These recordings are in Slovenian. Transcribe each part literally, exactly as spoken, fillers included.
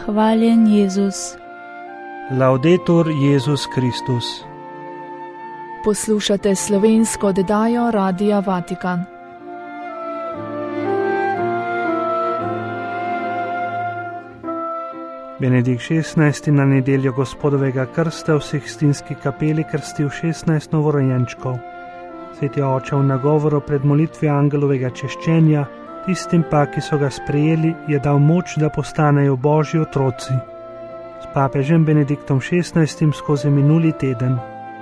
Hvaljen Jezus. Laudetur Jezus Kristus. Poslušate slovensko oddajo Radia Vatikan. Benedikt šestnajsti na nedeljo Gospodovega krsta v Sikstinski kapeli krstil šestnajst novorojenčkov. Sveti oče v nagovoru pred molitvijo angelovega češčenja, tistim pa, ki so ga sprejeli, je dal moč, da postanejo Božji otroci. S papežem Benediktom šestnajstim skozi minuli teden.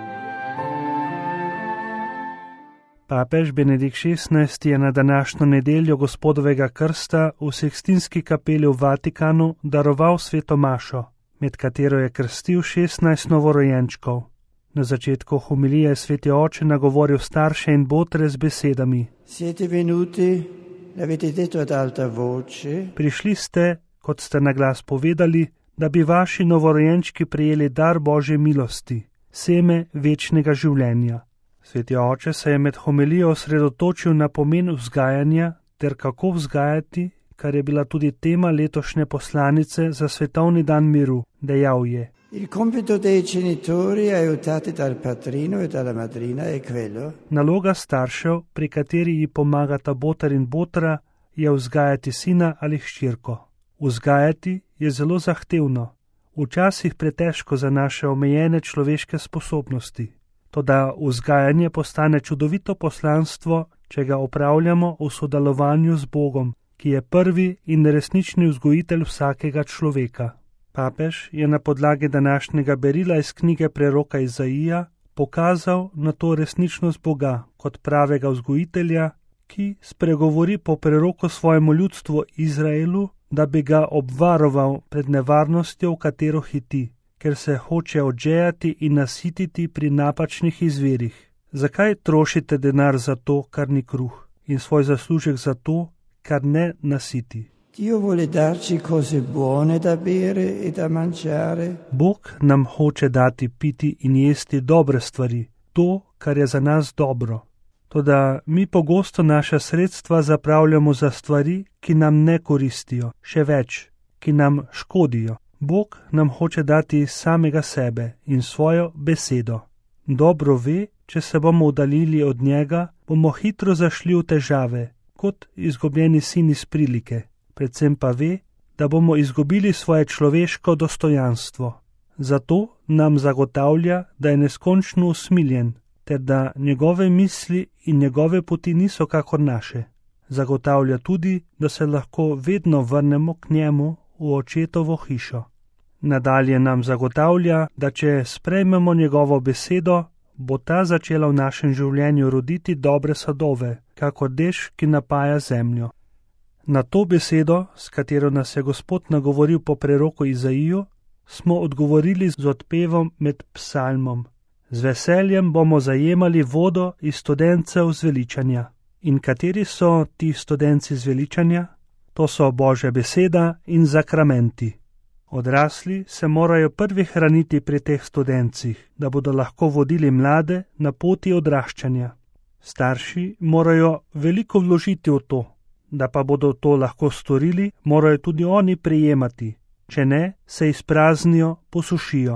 Papež Benedikt šestnajsti je na današnjo nedeljo Gospodovega krsta v Sikstinski kapeli v Vatikanu daroval sveto mašo, med katero je krstil šestnajst novorojenčkov. Na začetku homilije je sveti oče nagovoril starše in botre z besedami: Siete venuti, l'avete detto ad alta voce. Prišli ste, kot ste na glas povedali, da bi vaši novorojenčki prijeli dar Božje milosti, seme večnega življenja. Sveti oče se je med homilijo osredotočil na pomen vzgajanja ter kako vzgajati, kar je bila tudi tema letošnje poslanice za svetovni dan miru. Dejal je: Il compito dei genitori aiutati dal padrino e dalla madrina è quello. Naloga staršev, pri kateri ji pomagata boter in botra, je vzgajati sina ali hčerko. Vzgajati je zelo zahtevno, včasih pretežko za naše omejene človeške sposobnosti. Toda vzgajanje postane čudovito poslanstvo, če ga opravljamo v sodelovanju z Bogom, ki je prvi in resnični vzgojitelj vsakega človeka. Papež je na podlagi današnjega berila iz knjige preroka Izaija pokazal na to resničnost Boga kot pravega vzgojitelja, ki spregovori po preroku svojemu ljudstvu Izraelu, da bi ga obvaroval pred nevarnostjo, v katero hiti, ker se hoče odžejati in nasititi pri napačnih izvirih. Zakaj trošite denar za to, kar ni kruh, in svoj zaslužek za to, kar ne nasiti? Dio vuole darci cose buone da bere e da mangiare. Bog nam hoče dati piti in jesti dobre stvari, to, kar je za nas dobro. Toda mi pogosto naša sredstva zapravljamo za stvari, ki nam ne koristijo, še več, ki nam škodijo. Bog nam hoče dati samega sebe in svojo besedo. Dobro ve, če se bomo udalili od njega, bomo hitro zašli v težave, kot izgubljeni sin iz prilike. Predvsem pa ve, da bomo izgubili svoje človeško dostojanstvo. Zato nam zagotavlja, da je neskončno usmiljen, ter da njegove misli in njegove poti niso kakor naše. Zagotavlja tudi, da se lahko vedno vrnemo k njemu v očetovo hišo. Nadalje nam zagotavlja, da če sprejmemo njegovo besedo, bo ta začela v našem življenju roditi dobre sadove, kakor dež, ki napaja zemljo. Na to besedo, s katero nas je Gospod nagovoril po preroku Izaiju, smo odgovorili z odpevom med psalmom. Z veseljem bomo zajemali vodo iz studencev zveličanja. In kateri so ti studenci zveličanja? To so Božja beseda in zakramenti. Odrasli se morajo prvi hraniti pri teh studencih, da bodo lahko vodili mlade na poti odraščanja. Starši morajo veliko vložiti v to. Da pa bodo to lahko storili, morajo tudi oni prejemati, če ne, se izpraznijo, posušijo.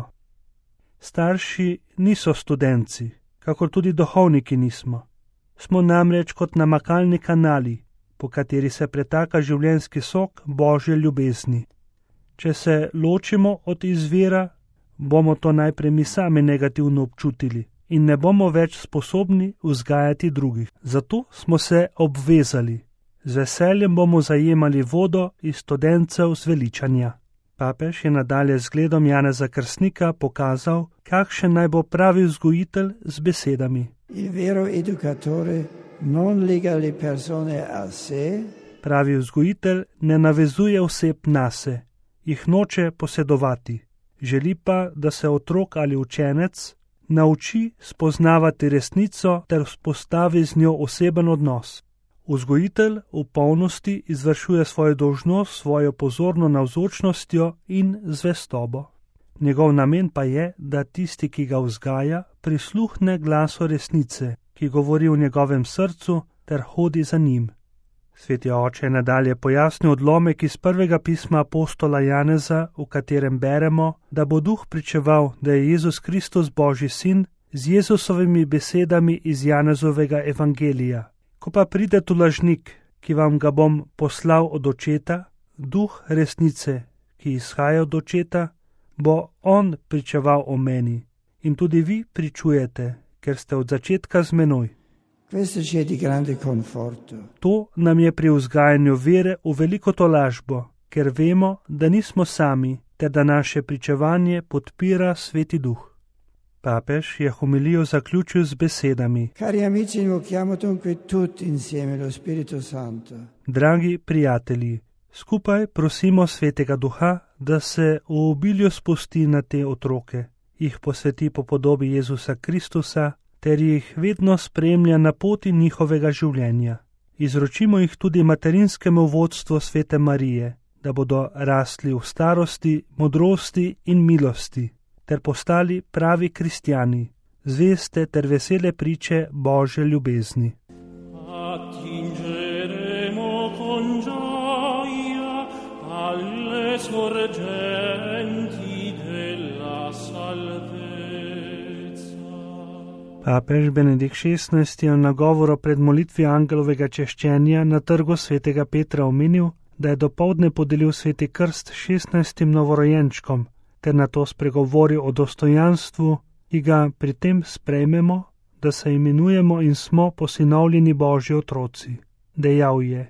Starši niso studenci, kakor tudi duhovniki nismo. Smo namreč kot namakalni kanali, po kateri se pretaka življenjski sok Božje ljubezni. Če se ločimo od izvira, bomo to najprej mi sami negativno občutili in ne bomo več sposobni vzgajati drugih. Zato smo se obvezali. Z veseljem bomo zajemali vodo iz studencev zveličanja. Papež je nadalje z zgledom Janeza Krstnika pokazal, kakšen naj bo pravi vzgojitelj z besedami. Il vero educatore non lega le persone a se. Pravi vzgojitelj ne navezuje oseb nase, jih noče posedovati. Želi pa, da se otrok ali učenec nauči spoznavati resnico ter vzpostavi z njo oseben odnos. Vzgojitelj v polnosti izvršuje svojo dolžnost, svojo pozorno navzočnostjo in zvestobo. Njegov namen pa je, da tisti, ki ga vzgaja, prisluhne glasu resnice, ki govori v njegovem srcu ter hodi za njim. Sveti oče je nadalje pojasnil odlomek iz prvega pisma apostola Janeza, v katerem beremo, da bo Duh pričeval, da je Jezus Kristus Božji sin, z Jezusovimi besedami iz Janezovega evangelija. Ko pa pride tu lažnik, ki vam ga bom poslal od očeta, Duh resnice, ki izhaja od očeta, bo on pričeval o meni. In tudi vi pričujete, ker ste od začetka z menoj. To nam je pri vzgajanju vere v veliko tolažbo, ker vemo, da nismo sami, ter da naše pričevanje podpira Sveti Duh. Papež je homilijo zaključil z besedami: Dragi prijatelji, skupaj prosimo Svetega Duha, da se v obilju spusti na te otroke, jih posveti po podobi Jezusa Kristusa, ter jih vedno spremlja na poti njihovega življenja. Izročimo jih tudi materinskemu vodstvu Svete Marije, da bodo rasli v starosti, modrosti in milosti, ter postali pravi kristjani, zveste ter vesele priče Božje ljubezni. Papež Benedikt šestnajsti je v nagovoru pred molitvijo angelovega češčenja na trgu svetega Petra omenil, da je dopoldne podelil sveti krst šestnajstim novorojenčkom, ter na to spregovoril o dostojanstvu, ki ga pri tem sprejmemo, da se imenujemo in smo posinovljeni Božji otroci. Dejal je: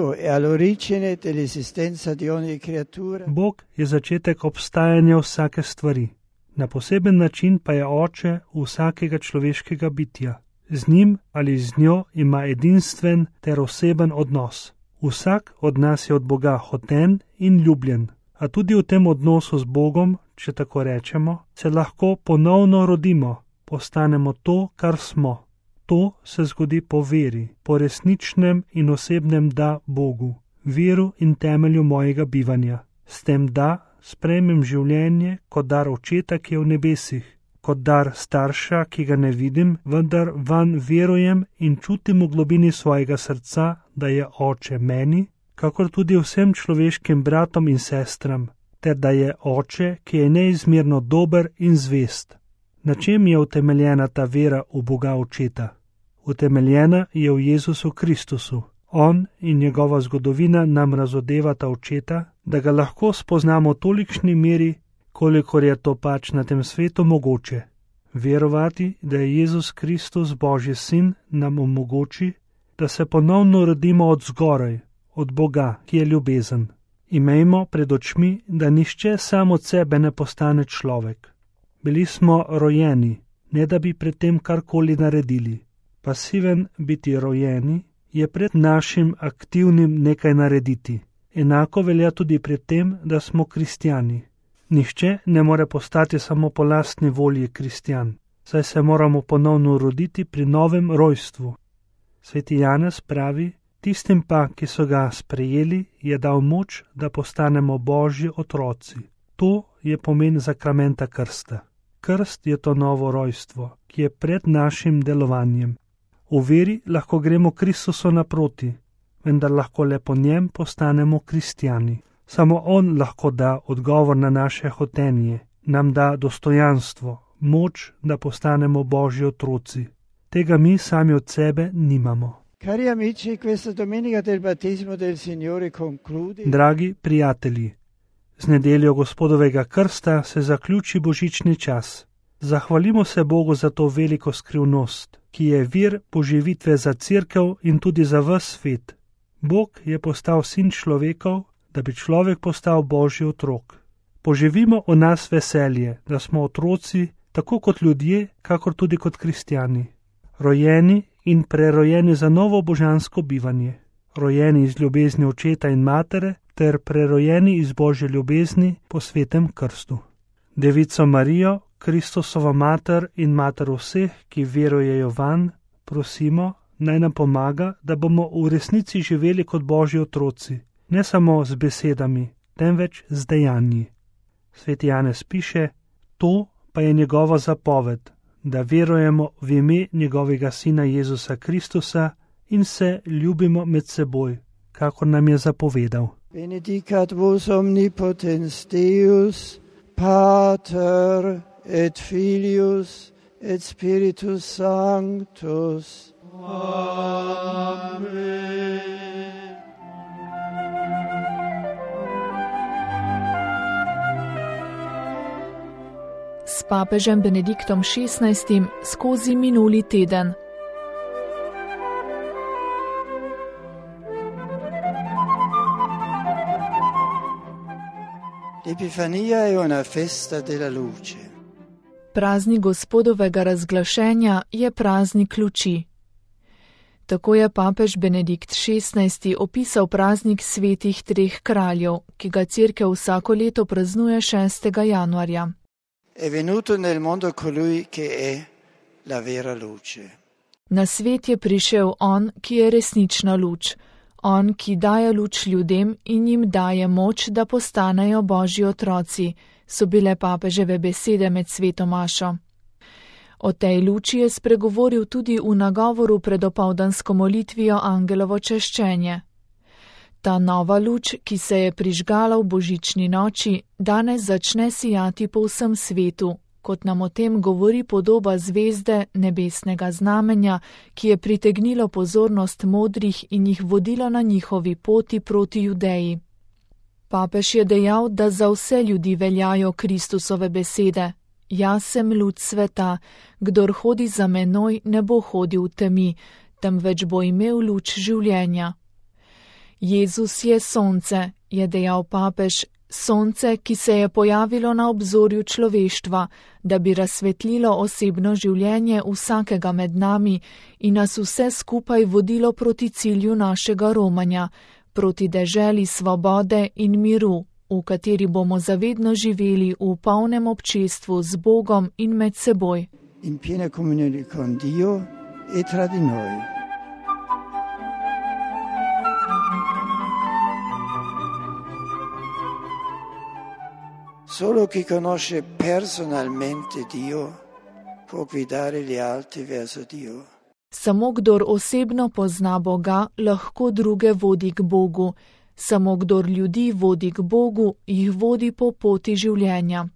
Bog je začetek obstajanja vsake stvari. Na poseben način pa je oče vsakega človeškega bitja. Z njim ali z njo ima edinstven ter oseben odnos. Vsak od nas je od Boga hoten in ljubljen, a tudi v tem odnosu z Bogom, če tako rečemo, se lahko ponovno rodimo, postanemo to, kar smo. To se zgodi po veri, po resničnem in osebnem da Bogu, veru in temelju mojega bivanja. S tem da sprejmem življenje kot dar očeta, ki je v nebesih, kot dar starša, ki ga ne vidim, vendar vanj verujem in čutim v globini svojega srca, da je oče meni, kakor tudi vsem človeškim bratom in sestram, ter da je oče, ki je neizmerno dober in zvest. Na čem je utemeljena ta vera v Boga očeta? Utemeljena je v Jezusu Kristusu. On in njegova zgodovina nam razodevata očeta, da ga lahko spoznamo v tolikšni meri, kolikor je to pač na tem svetu mogoče. Verovati, da je Jezus Kristus Božji sin, nam omogoči, da se ponovno rodimo od zgoraj, od Boga, ki je ljubezen. Imejmo pred očmi, da nišče sam od sebe ne postane človek. Bili smo rojeni, ne da bi pred tem karkoli naredili. Pasiven biti rojeni je pred našim aktivnim nekaj narediti. Enako velja tudi pred tem, da smo kristjani. Nihče ne more postati samo po lastni volji kristjan, saj se moramo ponovno roditi pri novem rojstvu. Sveti Janez pravi: tistim pa, ki so ga sprejeli, je dal moč, da postanemo Božji otroci. To je pomen sakramenta krsta. Krst je to novo rojstvo, ki je pred našim delovanjem. V veri lahko gremo Kristusu naproti, vendar lahko le po njem postanemo kristjani. Samo on lahko da odgovor na naše hotenje, nam da dostojanstvo, moč, da postanemo Božji otroci. Tega mi sami od sebe nimamo. Cari amici, questa domenica del battesimo del Signore conclude. Dragi prijatelji, z nedeljo Gospodovega krsta se zaključi božični čas. Zahvalimo se Bogu za to veliko skrivnost, ki je vir poživitve za cerkev in tudi za ves svet. Bog je postal sin človekov, da bi človek postal Božji otrok. Poživimo v nas veselje, da smo otroci, tako kot ljudje, kakor tudi kot kristjani. Rojeni in prerojeni za novo božansko bivanje. Rojeni iz ljubezni očeta in matere, ter prerojeni iz Božje ljubezni po svetem krstu. Devico Marijo, Kristusova mater in mater vseh, ki verujejo vanj, prosimo, naj nam pomaga, da bomo v resnici živeli kot Božji otroci, ne samo z besedami, temveč z dejanji. Sveti Janez piše: to pa je njegova zapoved, da verujemo v ime njegovega sina Jezusa Kristusa in se ljubimo med seboj, kako nam je zapovedal. Benedicat vos omnipotens Deus, Pater et Filius et Spiritus Sanctus. Amen. S papežem Benediktom šestnajstim skozi minuli teden. L'Epifania è una festa della luce. Praznik Gospodovega razglašenja je praznik luči. Tako je papež Benedikt šestnajsti opisal praznik svetih treh kraljev, ki ga cerkev vsako leto praznuje šestega januarja. È venuto nel mondo colui che è la vera luce. Na svet je prišel on, ki je resnična luč, on, ki daje luč ljudem in jim daje moč, da postanejo Božji otroci, so bile papeževe besede med sveto mašo. O tej luči je spregovoril tudi v nagovoru pred opoldansko molitvijo Angelovo češčenje. Ta nova luč, ki se je prižgala v božični noči, danes začne sijati po vsem svetu, kot nam o tem govori podoba zvezde nebesnega znamenja, ki je pritegnilo pozornost modrih in jih vodilo na njihovi poti proti Judeji. Papež je dejal, da za vse ljudi veljajo Kristusove besede. Jaz sem luč sveta, kdor hodi za menoj, ne bo hodil v temi, temveč bo imel luč življenja. Jezus je sonce, je dejal papež, sonce, ki se je pojavilo na obzorju človeštva, da bi razsvetlilo osebno življenje vsakega med nami in nas vse skupaj vodilo proti cilju našega romanja, proti deželi svobode in miru, v kateri bomo zavedno živeli v polnem občestvu z Bogom in med seboj. In piena comunione con Dio e tra di noi. Solo chi conosce personalmente Dio può guidare gli altri verso Dio. Samo kdor osebno pozna Boga, lahko druge vodi k Bogu. Samo kdor ljudi vodi k Bogu, jih vodi po poti življenja.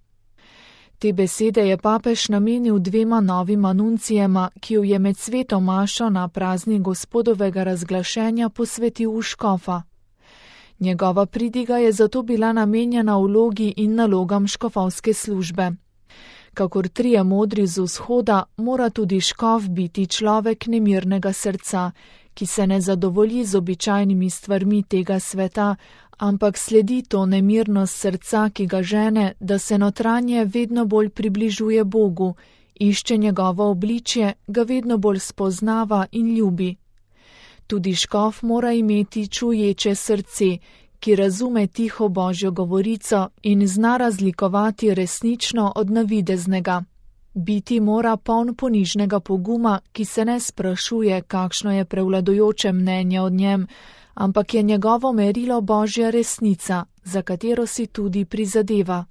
Te besede je papež namenil dvema novima nuncijema, ki jo je med sveto mašo na praznik Gospodovega razglašenja posvetil v škofa. Njegova pridiga je zato bila namenjena vlogi in nalogam škofovske službe. Kakor trije modri z vzhoda, mora tudi škof biti človek nemirnega srca, ki se ne zadovolji z običajnimi stvarmi tega sveta, ampak sledi to nemirnost srca, ki ga žene, da se notranje vedno bolj približuje Bogu, išče njegovo obličje, ga vedno bolj spoznava in ljubi. Tudi škof mora imeti čuječe srce, ki razume tiho Božjo govorico in zna razlikovati resnično od navideznega. Biti mora poln ponižnega poguma, ki se ne sprašuje, kakšno je prevladujoče mnenje od njem, ampak je njegovo merilo Božja resnica, za katero si tudi prizadeva.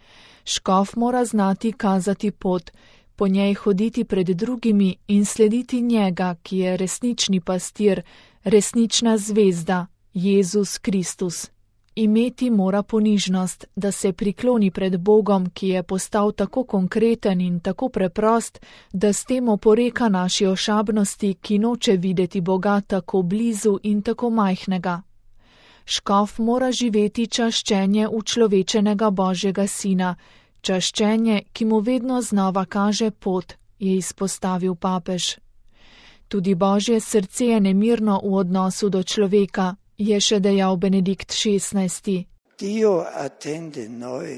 Škof mora znati kazati pot, po njej hoditi pred drugimi in slediti njega, ki je resnični pastir, resnična zvezda, Jezus Kristus. Imeti mora ponižnost, da se prikloni pred Bogom, ki je postal tako konkreten in tako preprost, da s tem oporeka naši ošabnosti, ki noče videti Boga tako blizu in tako majhnega. Škof mora živeti čaščenje učlovečenega Božjega Sina, čaščenje, ki mu vedno znova kaže pot, je izpostavil papež. Tudi Božje srce je nemirno v odnosu do človeka, je še dejal Benedikt šestnajsti. Dio attende noi,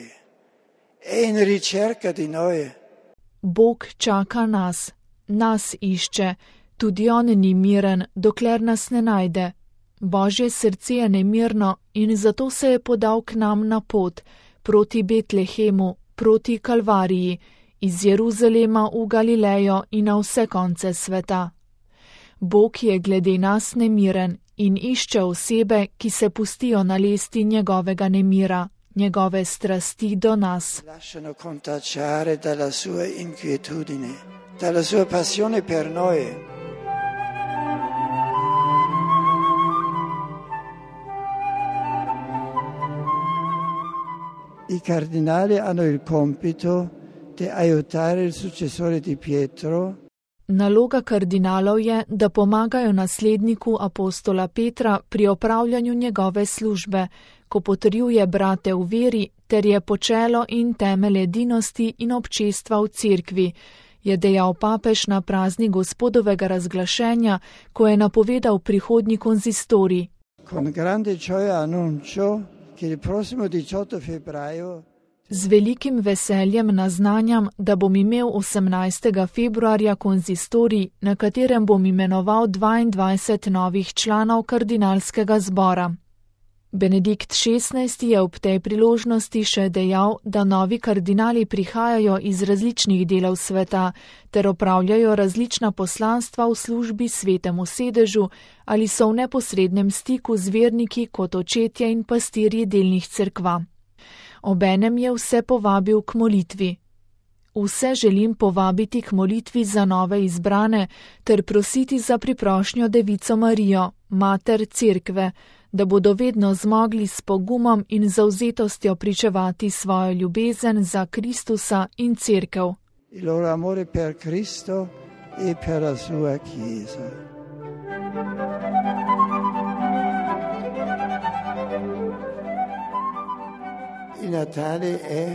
è in ricerca di noi. Bog čaka nas, nas išče, tudi on ni miren, dokler nas ne najde. Božje srce je nemirno in zato se je podal k nam na pot, proti Betlehemu, proti Kalvariji, iz Jeruzalema v Galilejo in na vse konce sveta. Bog je glede nas nemiren in išče osebe, ki se pustijo nalesti njegovega nemira, njegove strasti do nas. Lasciano contagiare dalla sua inquietudine, dalla sua passione per noi. I cardinali hanno il compito di aiutare il successore di Pietro. Naloga kardinalov je, da pomagajo nasledniku apostola Petra pri opravljanju njegove službe, ko potrjuje brate v veri ter je počelo in temelj edinosti in občestva v cerkvi, je dejal papež na praznik Gospodovega razglašenja, ko je napovedal prihodnji konzistorij. Con grande gioia annuncio che il prossimo diciotto febbraio Z velikim veseljem naznanjam, da bom imel osemnajstega februarja konzistorij, na katerem bom imenoval dvaindvajset novih članov kardinalskega zbora. Benedikt šestnajsti je ob tej priložnosti še dejal, da novi kardinali prihajajo iz različnih delov sveta ter opravljajo različna poslanstva v službi svetemu sedežu ali so v neposrednem stiku z verniki kot očetje in pastirji delnih cerkva. Obenem je vse povabil k molitvi. Vse želim povabiti k molitvi za nove izbrane ter prositi za priprošnjo Devico Marijo, mater cerkve, da bodo vedno zmogli s pogumom in zavzetostjo pričevati svojo ljubezen za Kristusa in cerkev. Il loro amore per Cristo e per la sua Chiesa. Il Natale è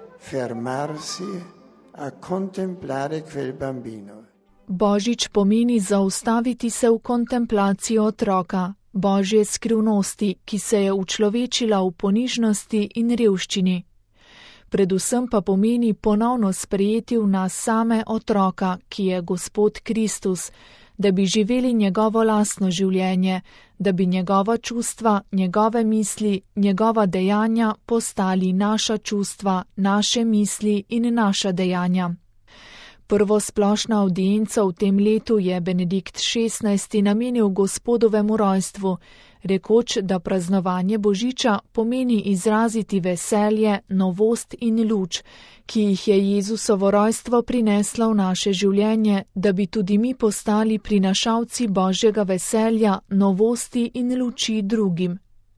fermarsi a contemplare quel bambino. Božič pomeni zaustaviti se v kontemplaciji otroka, Božje skrivnosti, ki se je učlovečila v ponižnosti in revščini. Predvsem pa pomeni ponovno sprejeti v nas same otroka, ki je Gospod Kristus, da bi živeli njegovo lastno življenje, da bi njegova čustva, njegove misli, njegova dejanja postali naša čustva, naše misli in naša dejanja. Prvo splošno avdienco v tem letu je Benedikt šestnajsti namenil Gospodovemu rojstvu, rekoč, da praznovanje Božiča pomeni izraziti veselje, novost in luč, ki jih je Jezusovo rojstvo prineslo v naše življenje, da bi tudi mi postali prinašalci Božjega veselja, novosti in luči drugim.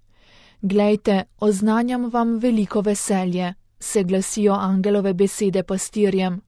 Glejte, oznanjam vam veliko veselje, se glasijo angelove besede pastirjem.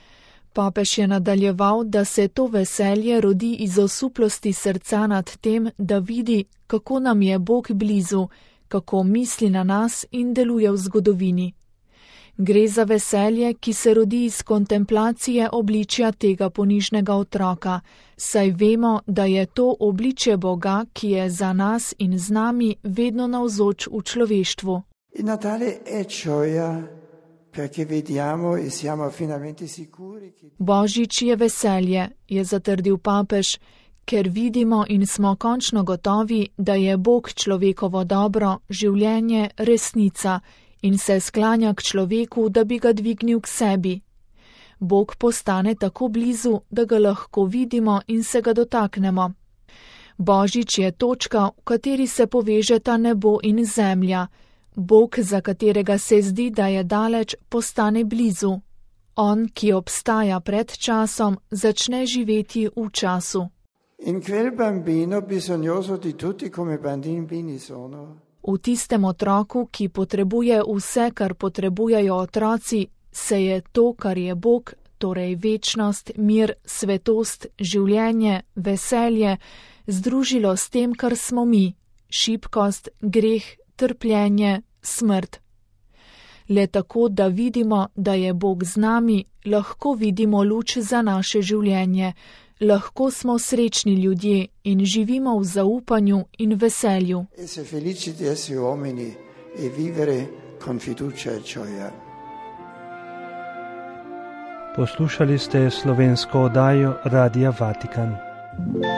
Papež je nadaljeval, da se to veselje rodi iz osuplosti srca nad tem, da vidi, kako nam je Bog blizu, kako misli na nas in deluje v zgodovini. Gre za veselje, ki se rodi iz kontemplacije obličja tega ponižnega otroka, saj vemo, da je to obličje Boga, ki je za nas in z nami vedno navzoč v človeštvu. Il Natale è gioia perché vediamo e siamo finalmente sicuri che Božič je veselje, je zatrdil papež, ker vidimo in smo končno gotovi, da je Bog človekovo dobro, življenje, resnica in se sklanja k človeku, da bi ga dvignil k sebi. Bog postane tako blizu, da ga lahko vidimo in se ga dotaknemo. Božič je točka, v kateri se povežeta nebo in zemlja. Bog, za katerega se zdi, da je daleč, postane blizu. On, ki obstaja pred časom, začne živeti v času. in quel bambino bisognoso di tutti come bambini sono. V tistem otroku, ki potrebuje vse, kar potrebujejo otroci, se je to, kar je Bog, torej večnost, mir, svetost, življenje, veselje, združilo s tem, kar smo mi, šibkost, greh, trpljenje, smrt. Le tako, da vidimo, da je Bog z nami, lahko vidimo luč za naše življenje, lahko smo srečni ljudje in živimo v zaupanju in veselju. Essere felici di essere uomini e vivere con fiducia e gioia. Poslušali ste slovensko oddajo Radia Vatikan.